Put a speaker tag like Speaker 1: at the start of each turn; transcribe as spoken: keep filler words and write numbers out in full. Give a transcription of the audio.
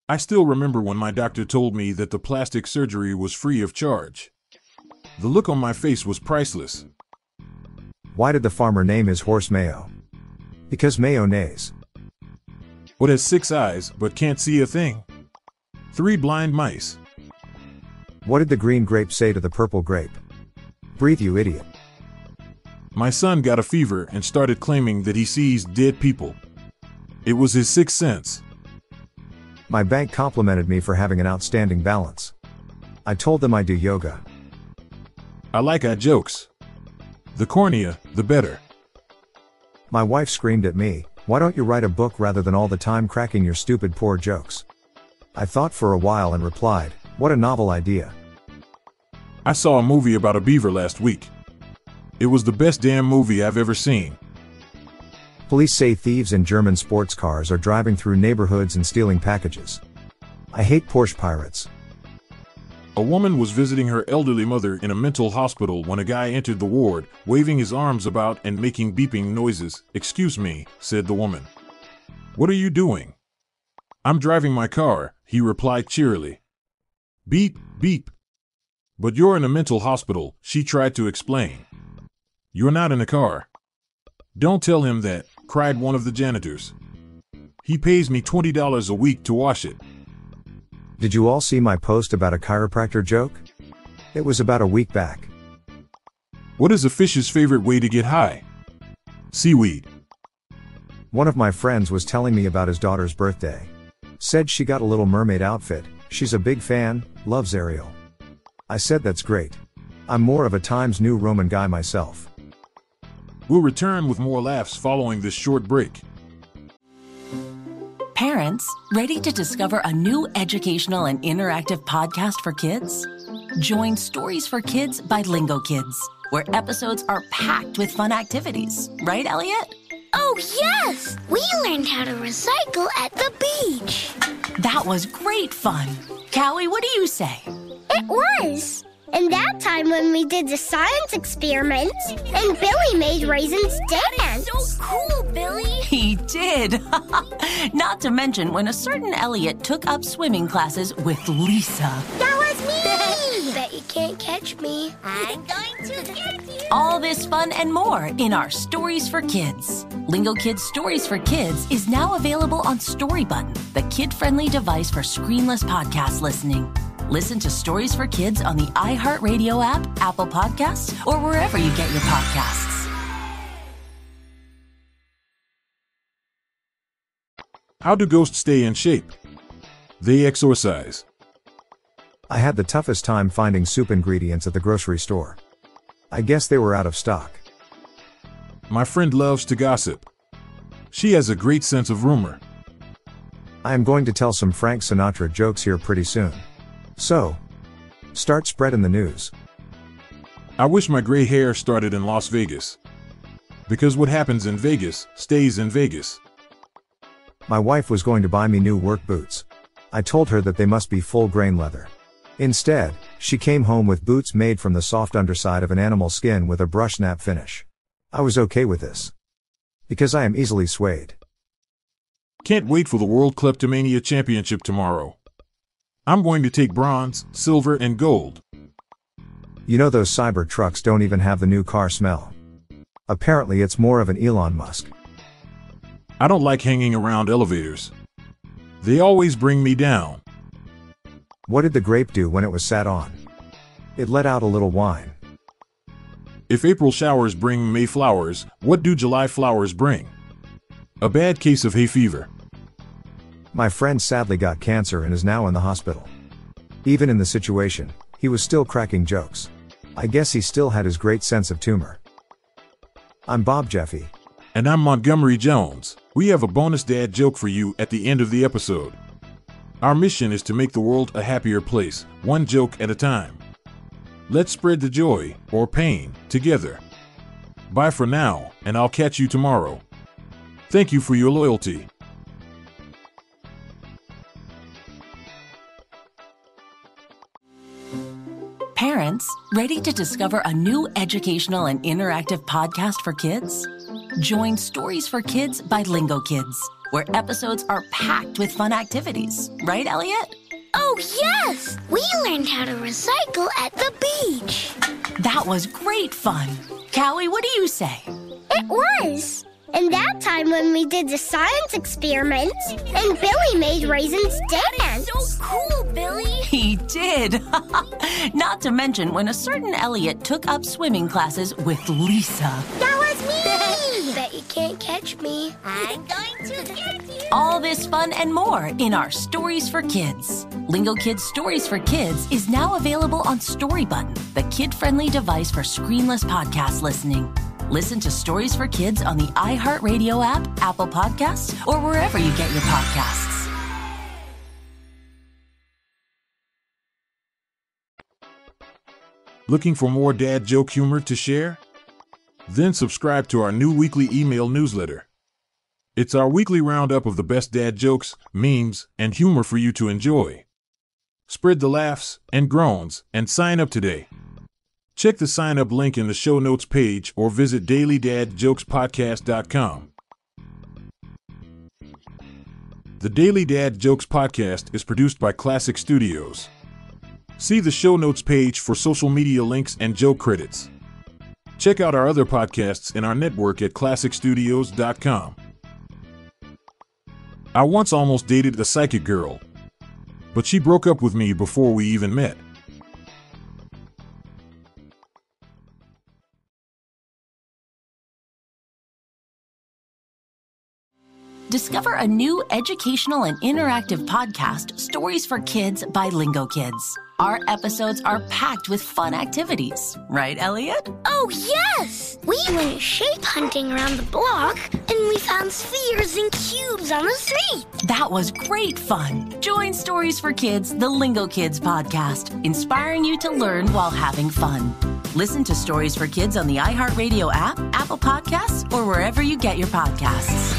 Speaker 1: I still remember when my doctor told me that the plastic surgery was free of charge. The look on my face was priceless.
Speaker 2: Why did the farmer name his horse Mayo? Because Mayo neighs.
Speaker 1: What has six eyes but can't see a thing? Three blind mice.
Speaker 2: What did the green grape say to the purple grape? Breathe, you idiot.
Speaker 1: My son got a fever and started claiming that he sees dead people. It was his sixth sense.
Speaker 2: My bank complimented me for having an outstanding balance. I told them I do yoga.
Speaker 1: I like our jokes. The cornier, the better.
Speaker 2: My wife screamed at me, "Why don't you write a book rather than all the time cracking your stupid poor jokes?" I thought for a while and replied, "What a novel idea."
Speaker 1: I saw a movie about a beaver last week. It was the best damn movie I've ever seen.
Speaker 2: Police say thieves in German sports cars are driving through neighborhoods and stealing packages. I hate Porsche pirates.
Speaker 1: A woman was visiting her elderly mother in a mental hospital when a guy entered the ward, waving his arms about and making beeping noises. "Excuse me," said the woman. "What are you doing?" "I'm driving my car," he replied cheerily. "Beep, beep." "But you're in a mental hospital," she tried to explain. "You're not in a car." "Don't tell him that," cried one of the janitors. "He pays me twenty dollars a week to wash it."
Speaker 2: Did you all see my post about a chiropractor joke? It was about a week back.
Speaker 1: What is a fish's favorite way to get high? Seaweed.
Speaker 2: One of my friends was telling me about his daughter's birthday. Said she got a Little Mermaid outfit, she's a big fan, loves Ariel. I said that's great. I'm more of a Times New Roman guy myself.
Speaker 1: We'll return with more laughs following this short break.
Speaker 3: Parents, ready to discover a new educational and interactive podcast for kids? Join Stories for Kids by Lingo Kids, where episodes are packed with fun activities. Right, Elliot?
Speaker 4: Oh, yes! We learned how to recycle at the beach.
Speaker 3: That was great fun. Callie, what do you say?
Speaker 4: It was. And that time when we did the science experiments, and Billy made raisins dance.
Speaker 5: So cool, Billy.
Speaker 3: He did. Not to mention when a certain Elliot took up swimming classes with Lisa.
Speaker 4: That was me! Bet you can't catch me.
Speaker 5: I'm going to get you.
Speaker 3: All this fun and more in our Stories for Kids. Lingo Kids Stories for Kids is now available on Storybutton, the kid-friendly device for screenless podcast listening. Listen to Stories for Kids on the iHeartRadio app, Apple Podcasts, or wherever you get your podcasts.
Speaker 1: How do ghosts stay in shape? They exorcise.
Speaker 2: I had the toughest time finding soup ingredients at the grocery store. I guess they were out of stock.
Speaker 1: My friend loves to gossip. She has a great sense of rumor.
Speaker 2: I am going to tell some Frank Sinatra jokes here pretty soon. So, start spreading the news.
Speaker 1: I wish my gray hair started in Las Vegas. Because what happens in Vegas stays in Vegas.
Speaker 2: My wife was going to buy me new work boots. I told her that they must be full grain leather. Instead, she came home with boots made from the soft underside of an animal skin with a brush nap finish. I was okay with this. Because I am easily swayed.
Speaker 1: Can't wait for the World Kleptomania Championship tomorrow. I'm going to take bronze, silver, and gold.
Speaker 2: You know those cyber trucks don't even have the new car smell. Apparently it's more of an Elon Musk.
Speaker 1: I don't like hanging around elevators. They always bring me down.
Speaker 2: What did the grape do when it was sat on? It let out a little wine.
Speaker 1: If April showers bring May flowers, what do July flowers bring? A bad case of hay fever.
Speaker 2: My friend sadly got cancer and is now in the hospital. Even in the situation, he was still cracking jokes. I guess he still had his great sense of humor. I'm Bob Jeffy.
Speaker 1: And I'm Montgomery Jones. We have a bonus dad joke for you at the end of the episode. Our mission is to make the world a happier place, one joke at a time. Let's spread the joy, or pain, together. Bye for now, and I'll catch you tomorrow. Thank you for your loyalty.
Speaker 3: Parents, ready to discover a new educational and interactive podcast for kids? Join Stories for Kids by Lingo Kids, where episodes are packed with fun activities. Right, Elliot?
Speaker 5: Oh, yes! We learned how to recycle at the beach.
Speaker 3: That was great fun. Callie, what do you say?
Speaker 4: It was. And that time when we did the science experiments and Billy made raisins dance.
Speaker 5: So cool, Billy.
Speaker 3: He did. Not to mention when a certain Elliot took up swimming classes with Lisa.
Speaker 4: That was me!
Speaker 5: Bet you can't catch me. I'm going to get you.
Speaker 3: All this fun and more in our Stories for Kids. Lingo Kids Stories for Kids is now available on Story Button, the kid-friendly device for screenless podcast listening. Listen to Stories for Kids on the iHeartRadio app, Apple Podcasts, or wherever you get your podcasts.
Speaker 1: Looking for more dad joke humor to share? Then subscribe to our new weekly email newsletter. It's our weekly roundup of the best dad jokes, memes, and humor for you to enjoy. Spread the laughs and groans and sign up today. Check the sign-up link in the show notes page or visit daily dad jokes podcast dot com. The Daily Dad Jokes Podcast is produced by Classic Studios. See the show notes page for social media links and joke credits. Check out our other podcasts in our network at classic studios dot com. I once almost dated a psychic girl, but she broke up with me before we even met.
Speaker 3: Discover a new educational and interactive podcast, Stories for Kids by Lingo Kids. Our episodes are packed with fun activities. Right, Elliot?
Speaker 5: Oh, yes! We went shape hunting around the block, and we found spheres and cubes on the street.
Speaker 3: That was great fun. Join Stories for Kids, the Lingo Kids podcast, inspiring you to learn while having fun. Listen to Stories for Kids on the iHeartRadio app, Apple Podcasts, or wherever you get your podcasts.